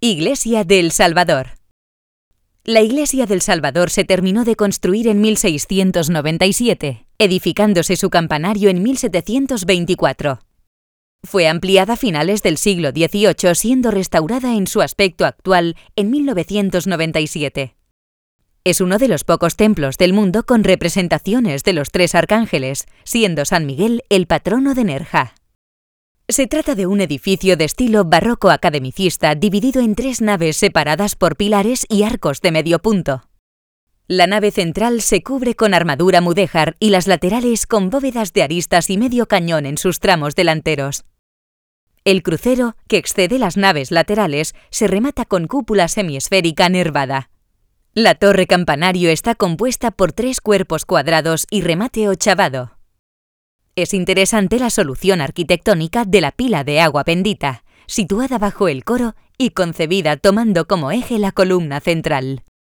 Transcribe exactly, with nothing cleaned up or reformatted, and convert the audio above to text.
Iglesia de El Salvador. La Iglesia del Salvador se terminó de construir en mil seiscientos noventa y siete, edificándose su campanario en mil setecientos veinticuatro. Fue ampliada a finales del siglo dieciocho, siendo restaurada en su aspecto actual en mil novecientos noventa y siete. Es uno de los pocos templos del mundo con representaciones de los tres arcángeles, siendo San Miguel el patrono de Nerja. Se trata de un edificio de estilo barroco academicista dividido en tres naves separadas por pilares y arcos de medio punto. La nave central se cubre con armadura mudéjar y las laterales con bóvedas de aristas y medio cañón en sus tramos delanteros. El crucero, que excede las naves laterales, se remata con cúpula semiesférica nervada. La torre campanario está compuesta por tres cuerpos cuadrados y remate ochavado. Es interesante la solución arquitectónica de la pila de agua bendita, situada bajo el coro y concebida tomando como eje la columna central.